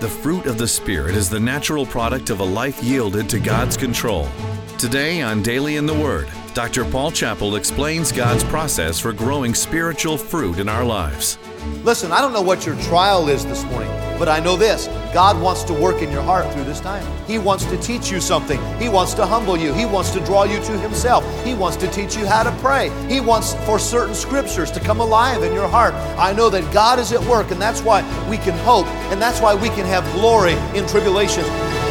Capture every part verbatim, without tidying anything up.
The fruit of the Spirit is the natural product of a life yielded to God's control. Today on Daily in the Word, Doctor Paul Chappell explains God's process for growing spiritual fruit in our lives. Listen, I don't know what your trial is this morning, but I know this. God wants to work in your heart through this time. He wants to teach you something. He wants to humble you. He wants to draw you to Himself. He wants to teach you how to pray. He wants for certain scriptures to come alive in your heart. I know that God is at work, and that's why we can hope, and that's why we can have glory in tribulations.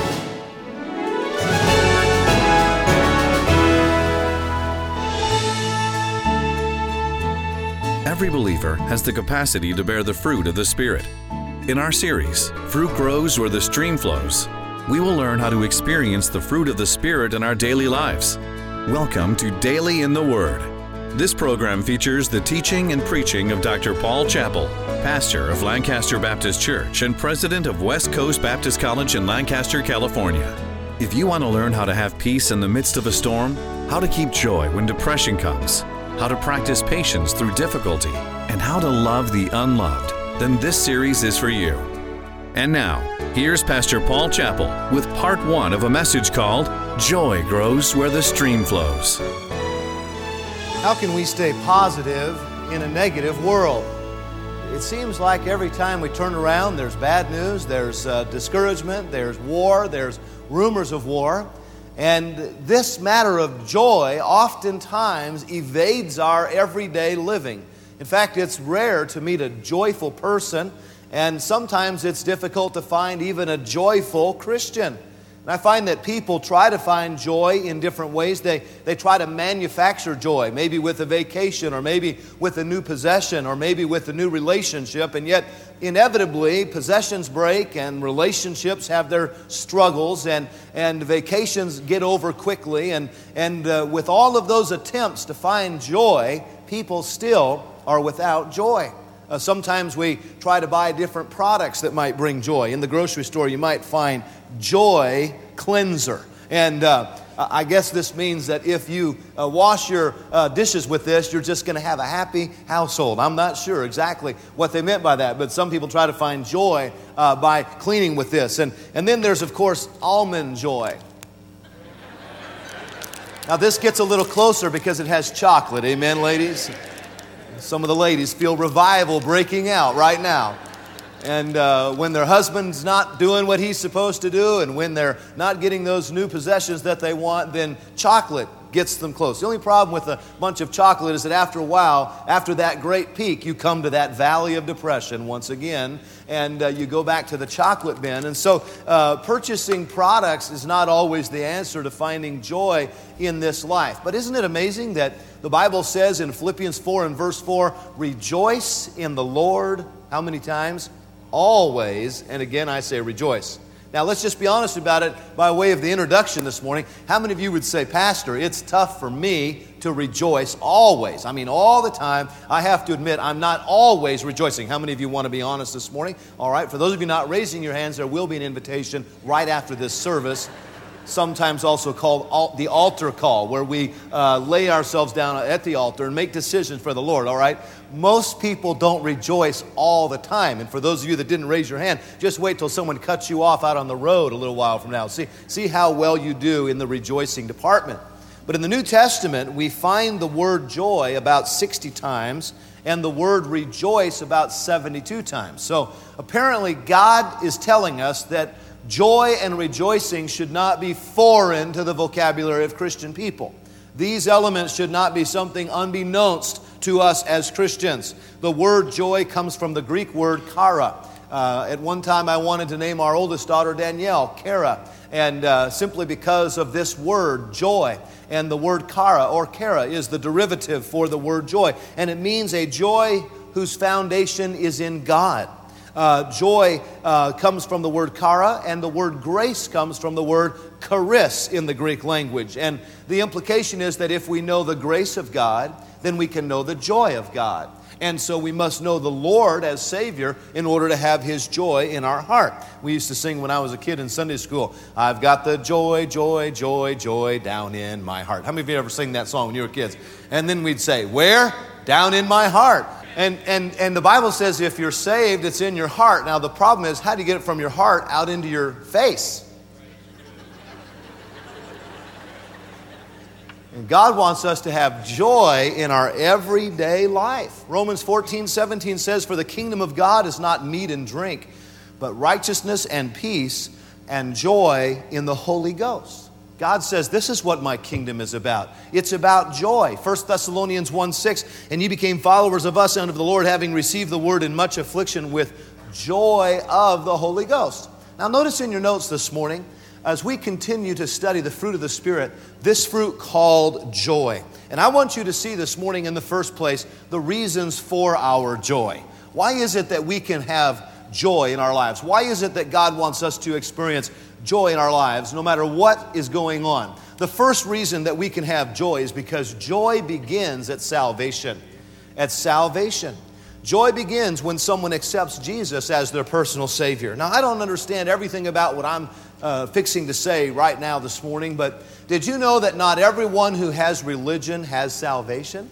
Every believer has the capacity to bear the fruit of the Spirit. In our series, Fruit Grows Where the Stream Flows, we will learn how to experience the fruit of the Spirit in our daily lives. Welcome to Daily in the Word. This program features the teaching and preaching of Doctor Paul Chappell, pastor of Lancaster Baptist Church and president of West Coast Baptist College in Lancaster, California. If you want to learn how to have peace in the midst of a storm, how to keep joy when depression comes, how to practice patience through difficulty, and how to love the unloved, then this series is for you. And now, here's Pastor Paul Chappell with part one of a message called Joy Grows Where the Stream Flows. How can we stay positive in a negative world? It seems like every time we turn around, there's bad news, there's uh, discouragement, there's war, there's rumors of war. And this matter of joy oftentimes evades our everyday living. In fact, it's rare to meet a joyful person, and sometimes it's difficult to find even a joyful Christian. And I find that people try to find joy in different ways. They, they try to manufacture joy, maybe with a vacation, or maybe with a new possession, or maybe with a new relationship. And yet, inevitably, possessions break and relationships have their struggles, and, and vacations get over quickly. And, and uh, with all of those attempts to find joy, people still are without joy. Uh, sometimes we try to buy different products that might bring joy. In the grocery store, you might find Joy Cleanser. And uh, I guess this means that if you uh, wash your uh, dishes with this, you're just going to have a happy household. I'm not sure exactly what they meant by that, but some people try to find joy uh, by cleaning with this. And, and then there's, of course, Almond Joy. Now, this gets a little closer because it has chocolate. Amen, ladies? Some of the ladies feel revival breaking out right now. And uh, when their husband's not doing what he's supposed to do, and when they're not getting those new possessions that they want, then chocolate gets them close. The only problem with a bunch of chocolate is that after a while, after that great peak, you come to that valley of depression once again, and uh, you go back to the chocolate bin. And so uh, purchasing products is not always the answer to finding joy in this life. But isn't it amazing that the Bible says in Philippians four and verse four, rejoice in the Lord, how many times? Always, and again I say rejoice. Now let's just be honest about it by way of the introduction this morning. How many of you would say, Pastor, it's tough for me to rejoice always? I mean, all the time. I have to admit, I'm not always rejoicing. How many of you want to be honest this morning? All right, for those of you not raising your hands, there will be an invitation right after this service, sometimes also called the altar call, where we uh, lay ourselves down at the altar and make decisions for the Lord, all right? Most people don't rejoice all the time. And for those of you that didn't raise your hand, just wait till someone cuts you off out on the road a little while from now. See, see how well you do in the rejoicing department. But in the New Testament, we find the word joy about sixty times and the word rejoice about seventy-two times. So apparently God is telling us that joy and rejoicing should not be foreign to the vocabulary of Christian people. These elements should not be something unbeknownst to us as Christians. The word joy comes from the Greek word kara. Uh, at one time I wanted to name our oldest daughter Danielle, Kara, and uh, simply because of this word, joy. And the word kara or kara is the derivative for the word joy. And it means a joy whose foundation is in God. Uh, joy uh, comes from the word kara, and the word grace comes from the word charis in the Greek language. And the implication is that if we know the grace of God, then we can know the joy of God. And so we must know the Lord as Savior in order to have His joy in our heart. We used to sing when I was a kid in Sunday school, I've got the joy, joy, joy, joy down in my heart. How many of you ever sing that song when you were kids? And then we'd say, where? Down in my heart. And, and, and the Bible says if you're saved, it's in your heart. Now the problem is, how do you get it from your heart out into your face? And God wants us to have joy in our everyday life. Romans fourteen seventeen says, for the kingdom of God is not meat and drink, but righteousness and peace and joy in the Holy Ghost. God says, this is what my kingdom is about. It's about joy. First Thessalonians one six, and ye became followers of us and of the Lord, having received the word in much affliction with joy of the Holy Ghost. Now notice in your notes this morning, as we continue to study the fruit of the Spirit, this fruit called joy. And I want you to see this morning in the first place, the reasons for our joy. Why is it that we can have joy in our lives? Why is it that God wants us to experience joy in our lives no matter what is going on? The first reason that we can have joy is because joy begins at salvation. At salvation. Joy begins when someone accepts Jesus as their personal Savior. Now, I don't understand everything about what I'm uh, fixing to say right now this morning, but did you know that not everyone who has religion has salvation?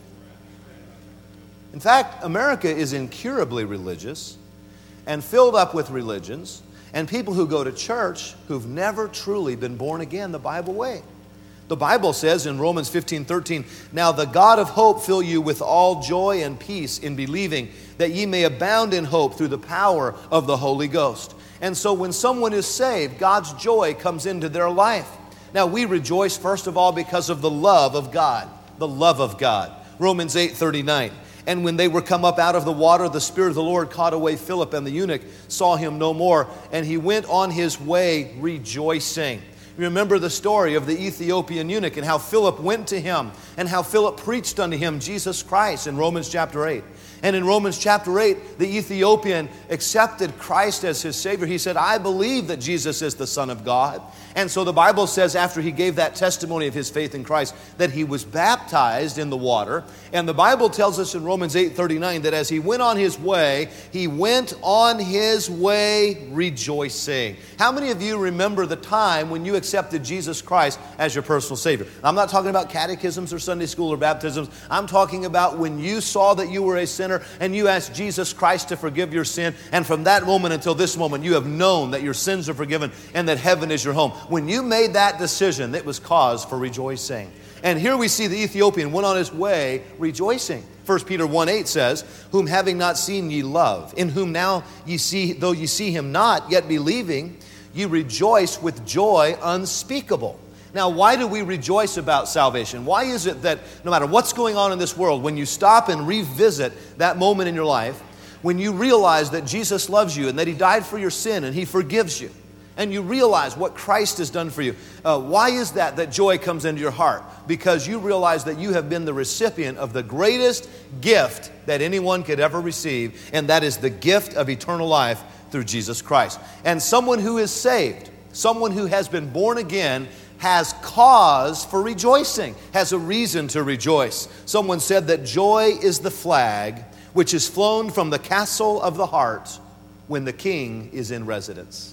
In fact, America is incurably religious and filled up with religions and people who go to church who've never truly been born again the Bible way. The Bible says in Romans fifteen thirteen, now the God of hope fill you with all joy and peace in believing, that ye may abound in hope through the power of the Holy Ghost. And so when someone is saved, God's joy comes into their life. Now we rejoice first of all because of the love of God. The love of God. Romans eight thirty-nine. And when they were come up out of the water, the Spirit of the Lord caught away Philip, and the eunuch saw him no more, and he went on his way rejoicing. You remember the story of the Ethiopian eunuch and how Philip went to him and how Philip preached unto him Jesus Christ in Romans chapter eight. And in Romans chapter eight, the Ethiopian accepted Christ as his Savior. He said, I believe that Jesus is the Son of God. And so the Bible says after he gave that testimony of his faith in Christ that he was baptized in the water. And the Bible tells us in Romans eight thirty-nine that as he went on his way, he went on his way rejoicing. How many of you remember the time when you accepted Jesus Christ as your personal Savior? I'm not talking about catechisms or Sunday school or baptisms. I'm talking about when you saw that you were a sinner and you asked Jesus Christ to forgive your sin. And from that moment until this moment, you have known that your sins are forgiven and that heaven is your home. When you made that decision, it was cause for rejoicing. And here we see the Ethiopian went on his way rejoicing. First Peter one eight says, whom having not seen ye love, in whom now ye see, though ye see him not, yet believing, ye rejoice with joy unspeakable. Now, why do we rejoice about salvation? Why is it that no matter what's going on in this world, when you stop and revisit that moment in your life, when you realize that Jesus loves you and that He died for your sin and He forgives you, and you realize what Christ has done for you, uh, why is that that joy comes into your heart? Because you realize that you have been the recipient of the greatest gift that anyone could ever receive, and that is the gift of eternal life through Jesus Christ. And someone who is saved, someone who has been born again, has cause for rejoicing, has a reason to rejoice. Someone said that joy is the flag which is flown from the castle of the heart when the king is in residence.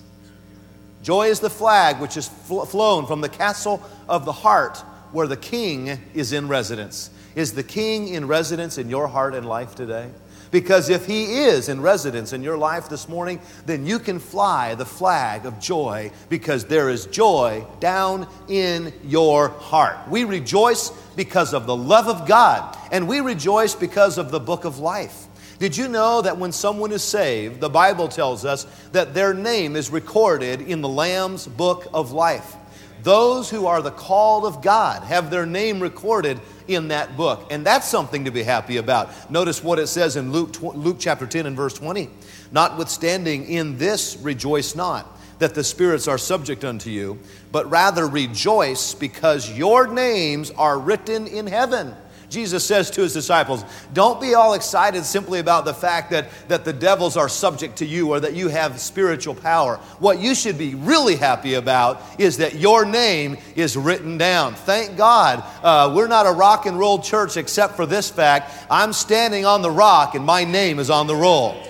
Joy is the flag which is fl- flown from the castle of the heart where the king is in residence. Is the king in residence in your heart and life today? Because if He is in residence in your life this morning, then you can fly the flag of joy because there is joy down in your heart. We rejoice because of the love of God, and we rejoice because of the book of life. Did you know that when someone is saved, the Bible tells us that their name is recorded in the Lamb's book of life? Those who are the called of God have their name recorded in that book. And that's something to be happy about. Notice what it says in Luke, Luke chapter ten and verse twenty. Notwithstanding in this rejoice not, that the spirits are subject unto you, but rather rejoice because your names are written in heaven. Jesus says to His disciples, don't be all excited simply about the fact that, that the devils are subject to you or that you have spiritual power. What you should be really happy about is that your name is written down. Thank God uh, we're not a rock and roll church except for this fact. I'm standing on the rock and my name is on the roll.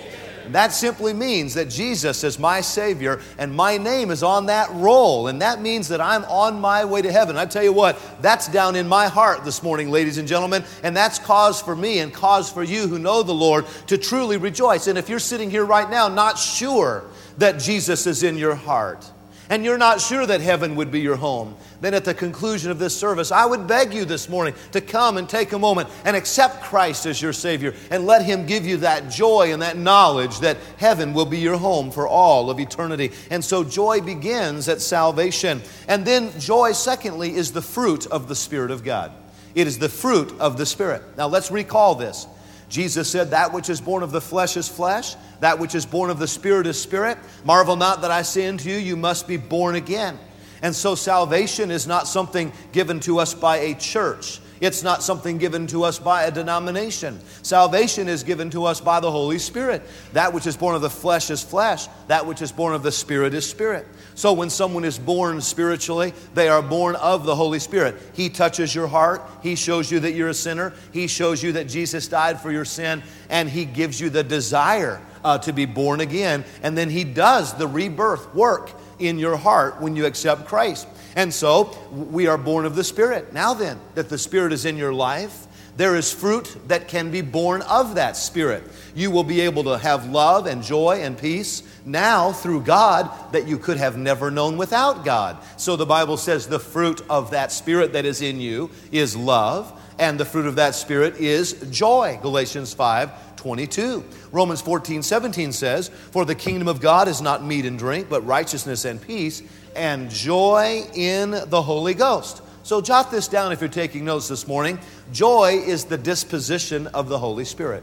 That simply means that Jesus is my Savior and my name is on that roll. And that means that I'm on my way to heaven. I tell you what, that's down in my heart this morning, ladies and gentlemen. And that's cause for me and cause for you who know the Lord to truly rejoice. And if you're sitting here right now not sure that Jesus is in your heart, and you're not sure that heaven would be your home, then at the conclusion of this service, I would beg you this morning to come and take a moment and accept Christ as your Savior and let Him give you that joy and that knowledge that heaven will be your home for all of eternity. And so joy begins at salvation. And then joy, secondly, is the fruit of the Spirit of God. It is the fruit of the Spirit. Now let's recall this. Jesus said, that which is born of the flesh is flesh, that which is born of the Spirit is spirit. Marvel not that I say unto you, you must be born again. And so salvation is not something given to us by a church. It's not something given to us by a denomination. Salvation is given to us by the Holy Spirit. That which is born of the flesh is flesh. That which is born of the Spirit is spirit. So when someone is born spiritually, they are born of the Holy Spirit. He touches your heart. He shows you that you're a sinner. He shows you that Jesus died for your sin. And He gives you the desire uh, to be born again. And then He does the rebirth work in your heart when you accept Christ. And so we are born of the Spirit. Now then, that the Spirit is in your life, there is fruit that can be born of that Spirit. You will be able to have love and joy and peace now through God that you could have never known without God. So the Bible says the fruit of that Spirit that is in you is love, and the fruit of that Spirit is joy. Galatians five twenty-two. Romans fourteen seventeen says, for the kingdom of God is not meat and drink, but righteousness and peace and joy in the Holy Ghost. So jot this down if you're taking notes this morning. Joy is the disposition of the Holy Spirit.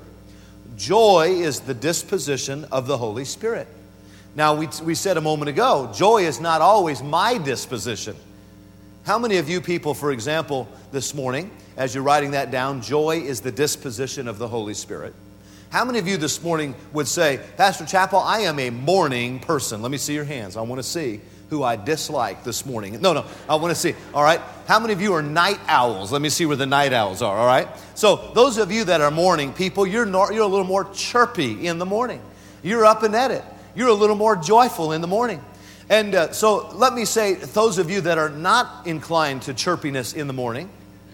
Joy is the disposition of the Holy Spirit. Now, we, we said a moment ago, joy is not always my disposition. How many of you people, for example, this morning, as you're writing that down, joy is the disposition of the Holy Spirit? How many of you this morning would say, Pastor Chappell, I am a morning person? Let me see your hands. I want to see who I dislike this morning. No, no, I want to see. All right. How many of you are night owls? Let me see where the night owls are. All right. So those of you that are morning people, you're, nor, you're a little more chirpy in the morning. You're up and at it. You're a little more joyful in the morning. And uh, so let me say, those of you that are not inclined to chirpiness in the morning,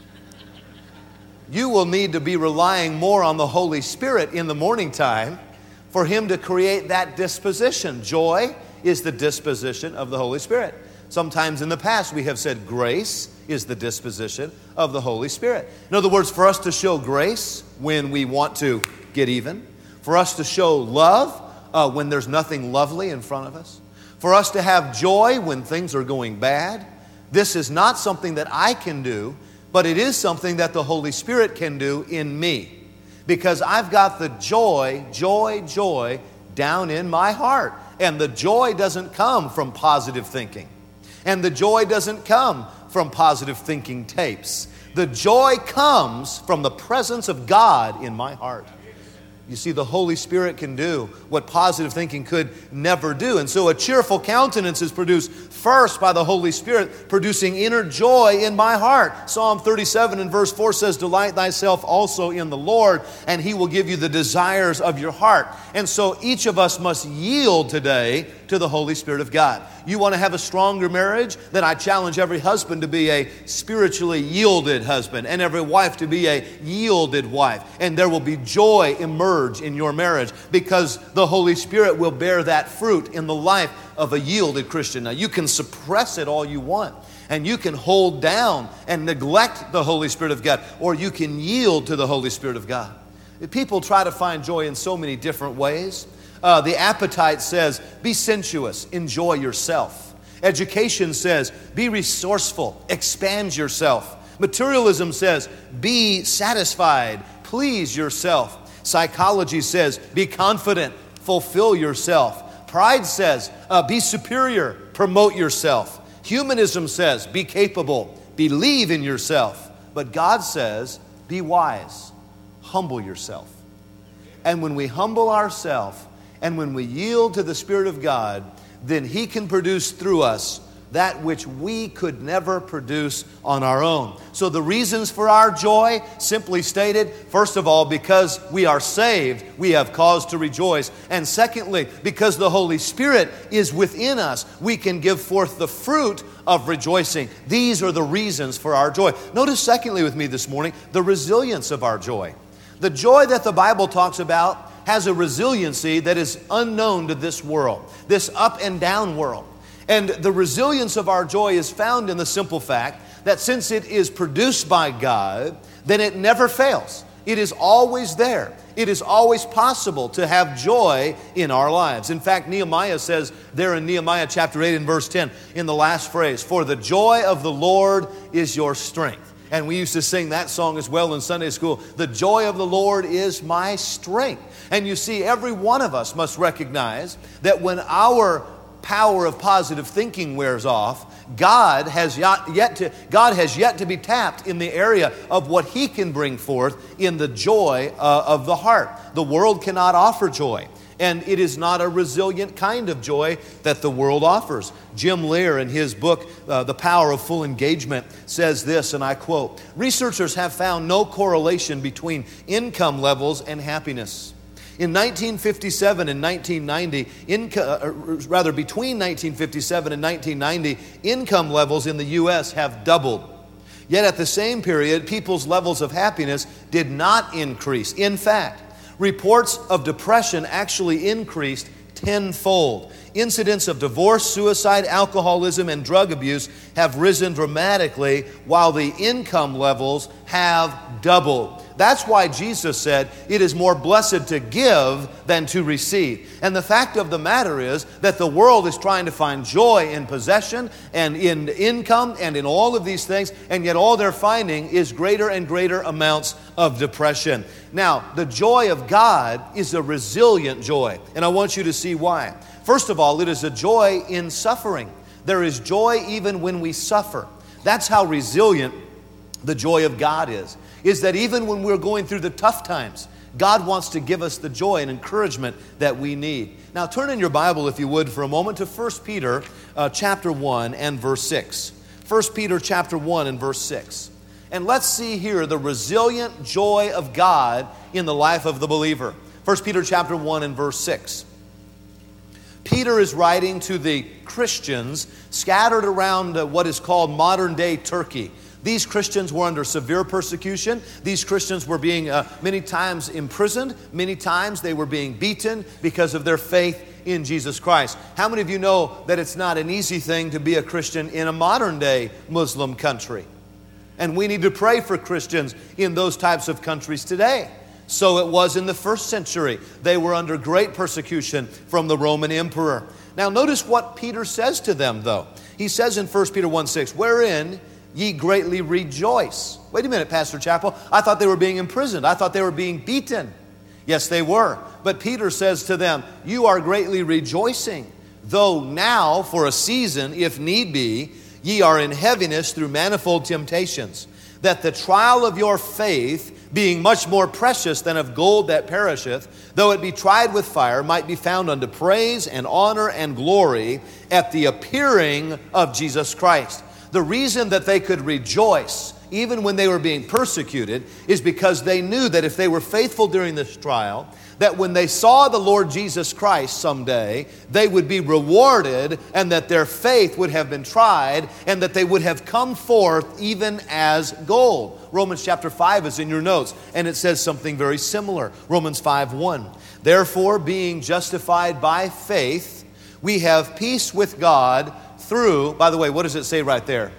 you will need to be relying more on the Holy Spirit in the morning time for Him to create that disposition. Joy is the disposition of the Holy Spirit. Sometimes in the past we have said grace is the disposition of the Holy Spirit. In other words, for us to show grace when we want to get even, for us to show love uh, when there's nothing lovely in front of us, for us to have joy when things are going bad, this is not something that I can do, but it is something that the Holy Spirit can do in me. Because I've got the joy, joy, joy down in my heart. And the joy doesn't come from positive thinking. And the joy doesn't come from positive thinking tapes. The joy comes from the presence of God in my heart. You see, the Holy Spirit can do what positive thinking could never do. And so a cheerful countenance is produced first by the Holy Spirit, producing inner joy in my heart. Psalm thirty-seven and verse four says, delight thyself also in the Lord, and He will give you the desires of your heart. And so each of us must yield today to the Holy Spirit of God. You want to have a stronger marriage? Then I challenge every husband to be a spiritually yielded husband, and every wife to be a yielded wife. And there will be joy emerge in your marriage because the Holy Spirit will bear that fruit in the life of a yielded Christian. Now, you can suppress it all you want, and you can hold down and neglect the Holy Spirit of God, or you can yield to the Holy Spirit of God. People try to find joy in so many different ways. Uh, the appetite says, be sensuous, enjoy yourself. Education says, be resourceful, expand yourself. Materialism says, be satisfied, please yourself. Psychology says, be confident, fulfill yourself. Pride says, uh, be superior, promote yourself. Humanism says, be capable, believe in yourself. But God says, be wise, humble yourself. And when we humble ourselves, and when we yield to the Spirit of God, then He can produce through us that which we could never produce on our own. So the reasons for our joy, simply stated, first of all, because we are saved, we have cause to rejoice. And secondly, because the Holy Spirit is within us, we can give forth the fruit of rejoicing. These are the reasons for our joy. Notice secondly with me this morning, the resilience of our joy. The joy that the Bible talks about has a resiliency that is unknown to this world, this up and down world. And the resilience of our joy is found in the simple fact that since it is produced by God, then it never fails. It is always there. It is always possible to have joy in our lives. In fact, Nehemiah says there in Nehemiah chapter eight and verse ten, in the last phrase, "For the joy of the Lord is your strength." And we used to sing that song as well in Sunday school. The joy of the Lord is my strength. And you see, every one of us must recognize that when our power of positive thinking wears off, God has yet to, God has yet to be tapped in the area of what He can bring forth in the joy uh, of the heart. The world cannot offer joy, and it is not a resilient kind of joy that the world offers. Jim Lear, in his book, uh, The Power of Full Engagement, says this, and I quote, "Researchers have found no correlation between income levels and happiness. In nineteen fifty-seven and nineteen ninety, inco- uh, rather between nineteen fifty-seven and nineteen ninety, income levels in the U S have doubled. Yet at the same period, people's levels of happiness did not increase. In fact, reports of depression actually increased tenfold. Incidents of divorce, suicide, alcoholism, and drug abuse have risen dramatically, while the income levels have doubled." That's why Jesus said, "It is more blessed to give than to receive." And the fact of the matter is that the world is trying to find joy in possession and in income and in all of these things, and yet all they're finding is greater and greater amounts of depression. Now, the joy of God is a resilient joy, and I want you to see why. First of all, it is a joy in suffering. There is joy even when we suffer. That's how resilient the joy of God is. Is that even when we're going through the tough times, God wants to give us the joy and encouragement that we need. Now turn in your Bible, if you would, for a moment to First Peter uh, chapter one and verse six. First Peter chapter one and verse six. And let's see here the resilient joy of God in the life of the believer. First Peter chapter one and verse six. Peter is writing to the Christians scattered around uh, what is called modern-day Turkey. These Christians were under severe persecution. These Christians were being uh, many times imprisoned. Many times they were being beaten because of their faith in Jesus Christ. How many of you know that it's not an easy thing to be a Christian in a modern-day Muslim country? And we need to pray for Christians in those types of countries today. So it was in the first century. They were under great persecution from the Roman emperor. Now notice what Peter says to them, though. He says in First Peter one six, "Wherein ye greatly rejoice." Wait a minute, Pastor Chappell. I thought they were being imprisoned. I thought they were being beaten. Yes, they were. But Peter says to them, "You are greatly rejoicing, though now for a season, if need be, ye are in heaviness through manifold temptations, that the trial of your faith, being much more precious than of gold that perisheth, though it be tried with fire, might be found unto praise and honor and glory at the appearing of Jesus Christ." The reason that they could rejoice, even when they were being persecuted, is because they knew that if they were faithful during this trial, that when they saw the Lord Jesus Christ someday, they would be rewarded, and that their faith would have been tried, and that they would have come forth even as gold. Romans chapter five is in your notes, and it says something very similar. Romans five one. "Therefore, being justified by faith, we have peace with God through," by the way, what does it say right there?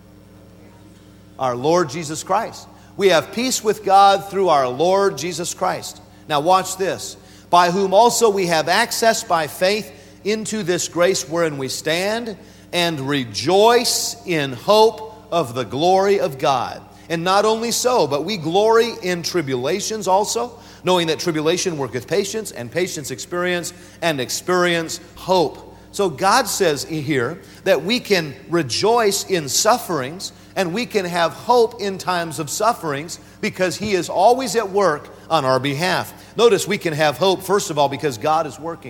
Our Lord Jesus Christ. We have peace with God through our Lord Jesus Christ. Now watch this. "By whom also we have access by faith into this grace wherein we stand, and rejoice in hope of the glory of God. And not only so, but we glory in tribulations also, knowing that tribulation worketh patience, and patience experience, and experience hope." So God says here that we can rejoice in sufferings, and we can have hope in times of sufferings, because He is always at work on our behalf. Notice we can have hope, first of all, because God is working.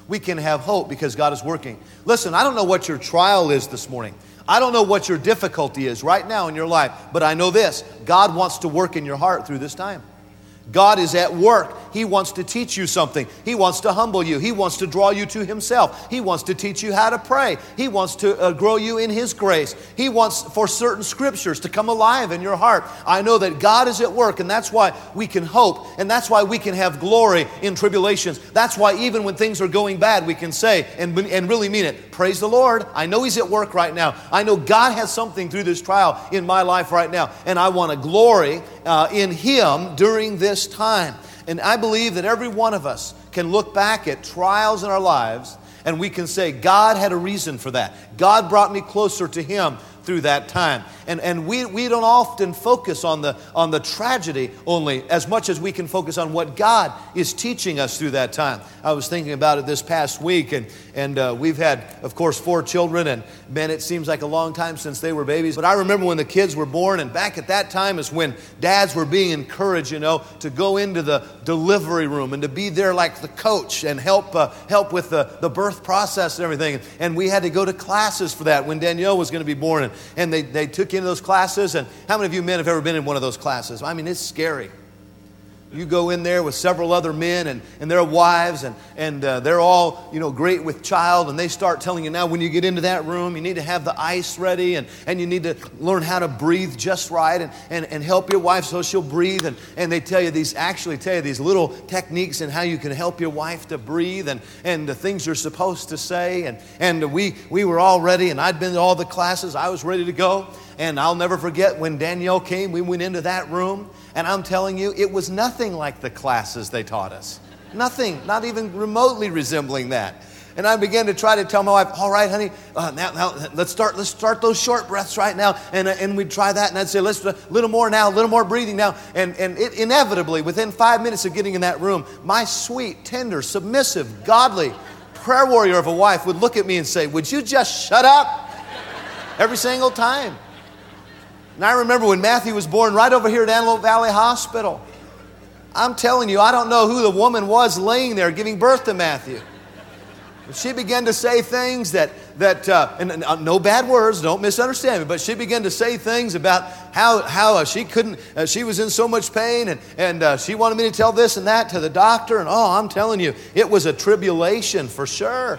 We can have hope because God is working. Listen, I don't know what your trial is this morning. I don't know what your difficulty is right now in your life, but I know this: God wants to work in your heart through this time. God is at work. He wants to teach you something. He wants to humble you. He wants to draw you to Himself. He wants to teach you how to pray. He wants to uh, grow you in His grace. He wants for certain scriptures to come alive in your heart. I know that God is at work, and that's why we can hope, and that's why we can have glory in tribulations. That's why even when things are going bad, we can say and, and really mean it, praise the Lord. I know He's at work right now. I know God has something through this trial in my life right now, and I want to glory uh, in Him during this time. And I believe that every one of us can look back at trials in our lives and we can say, God had a reason for that. God brought me closer to Him through that time. And and we, we don't often focus on the on the tragedy only as much as we can focus on what God is teaching us through that time. I was thinking about it this past week, and, and uh, we've had, of course, four children, and man, it seems like a long time since they were babies. But I remember when the kids were born, and back at that time is when dads were being encouraged, you know, to go into the delivery room and to be there like the coach and help uh, help with the, the birth process and everything. And we had to go to classes for that when Danielle was going to be born. And, and they, they took into those classes. And how many of you men have ever been in one of those classes? I mean, it's scary. You go in there with several other men and, and their wives, and, and uh, they're all, you know, great with child, and they start telling you, now when you get into that room, you need to have the ice ready, and, and you need to learn how to breathe just right, and, and, and help your wife so she'll breathe. And, and they tell you these, actually tell you these little techniques and how you can help your wife to breathe, and, and the things you're supposed to say. And, and we, we were all ready, and I'd been to all the classes. I was ready to go. And I'll never forget when Danielle came, we went into that room, and I'm telling you, it was nothing like the classes they taught us. Nothing, not even remotely resembling that. And I began to try to tell my wife, all right, honey, uh, now, now let's start let's start those short breaths right now. And, uh, and we'd try that, and I'd say, let's a little more now, a little more breathing now. And, and it, inevitably, within five minutes of getting in that room, my sweet, tender, submissive, godly prayer warrior of a wife would look at me and say, would you just shut up? Every single time. And I remember when Matthew was born right over here at Antelope Valley Hospital. I'm telling you, I don't know who the woman was laying there giving birth to Matthew. But she began to say things that, that uh, and, and uh, no bad words, don't misunderstand me, but she began to say things about how, how uh, she couldn't, uh, she was in so much pain, and, and uh, she wanted me to tell this and that to the doctor. And oh, I'm telling you, it was a tribulation for sure.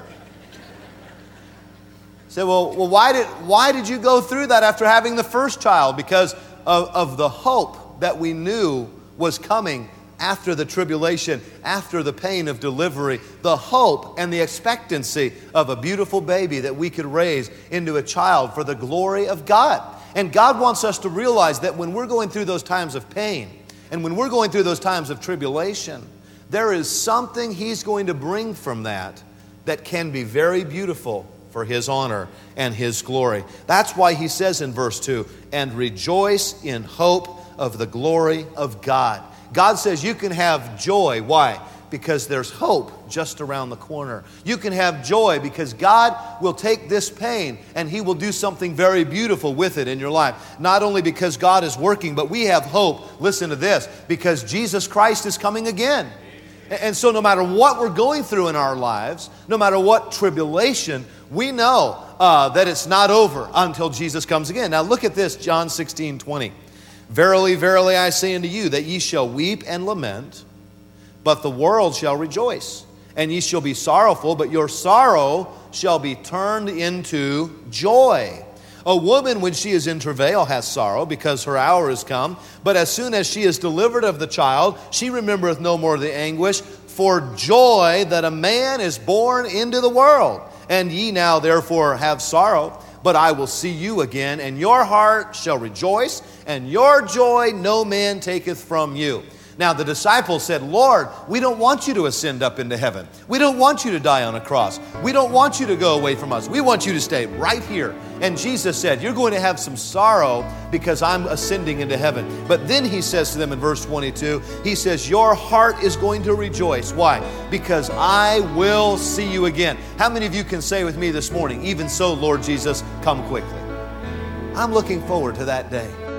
Say, well, well, why did why did you go through that after having the first child? Because of, of the hope that we knew was coming after the tribulation, after the pain of delivery, the hope and the expectancy of a beautiful baby that we could raise into a child for the glory of God. And God wants us to realize that when we're going through those times of pain, and when we're going through those times of tribulation, there is something He's going to bring from that that can be very beautiful for His honor and His glory. That's why He says in verse two, and rejoice in hope of the glory of God. God says you can have joy. Why? Because there's hope just around the corner. You can have joy because God will take this pain and He will do something very beautiful with it in your life. Not only because God is working, but we have hope, listen to this, because Jesus Christ is coming again. And so no matter what we're going through in our lives, no matter what tribulation, we know uh, that it's not over until Jesus comes again. Now look at this, John sixteen twenty. Verily, verily, I say unto you, that ye shall weep and lament, but the world shall rejoice. And ye shall be sorrowful, but your sorrow shall be turned into joy. A woman, when she is in travail, has sorrow, because her hour is come. But as soon as she is delivered of the child, she remembereth no more the anguish, for joy that a man is born into the world. And ye now therefore have sorrow, but I will see you again, and your heart shall rejoice, and your joy no man taketh from you. Now the disciples said, Lord, we don't want you to ascend up into heaven. We don't want you to die on a cross. We don't want you to go away from us. We want you to stay right here. And Jesus said, you're going to have some sorrow because I'm ascending into heaven. But then He says to them in verse twenty-two, He says, your heart is going to rejoice. Why? Because I will see you again. How many of you can say with me this morning, even so, Lord Jesus, come quickly? I'm looking forward to that day.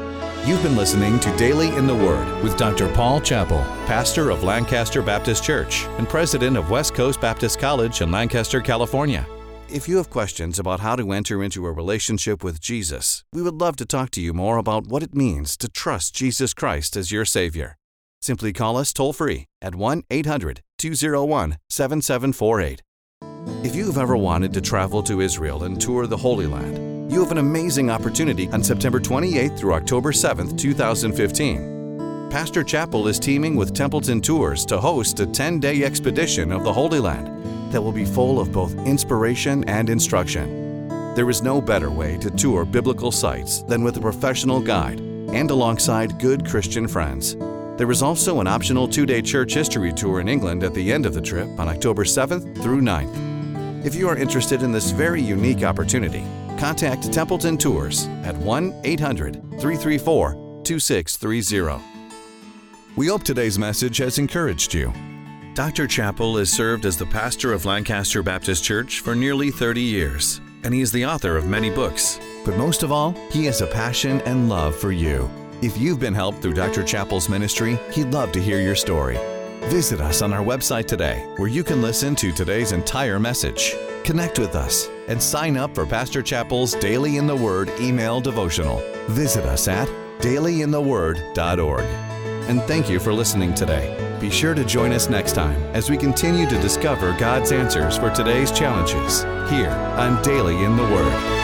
You've been listening to Daily in the Word with Doctor Paul Chappell, pastor of Lancaster Baptist Church and president of West Coast Baptist College in Lancaster, California. If you have questions about how to enter into a relationship with Jesus, we would love to talk to you more about what it means to trust Jesus Christ as your Savior. Simply call us toll-free at one eight hundred two oh one seven seven four eight. If you've ever wanted to travel to Israel and tour the Holy Land, you have an amazing opportunity on September twenty-eighth through October seventh, two thousand fifteen. Pastor Chappell is teaming with Templeton Tours to host a ten-day expedition of the Holy Land that will be full of both inspiration and instruction. There is no better way to tour biblical sites than with a professional guide and alongside good Christian friends. There is also an optional two-day church history tour in England at the end of the trip on October seventh through ninth. If you are interested in this very unique opportunity, contact Templeton Tours at one eight hundred three three four two six three zero. We hope today's message has encouraged you. Doctor Chappell has served as the pastor of Lancaster Baptist Church for nearly thirty years, and he is the author of many books. But most of all, he has a passion and love for you. If you've been helped through Doctor Chappell's ministry, he'd love to hear your story. Visit us on our website today, where you can listen to today's entire message. Connect with us and sign up for Pastor Chappell's Daily in the Word email devotional. Visit us at daily in the word dot org. And thank you for listening today. Be sure to join us next time as we continue to discover God's answers for today's challenges here on Daily in the Word.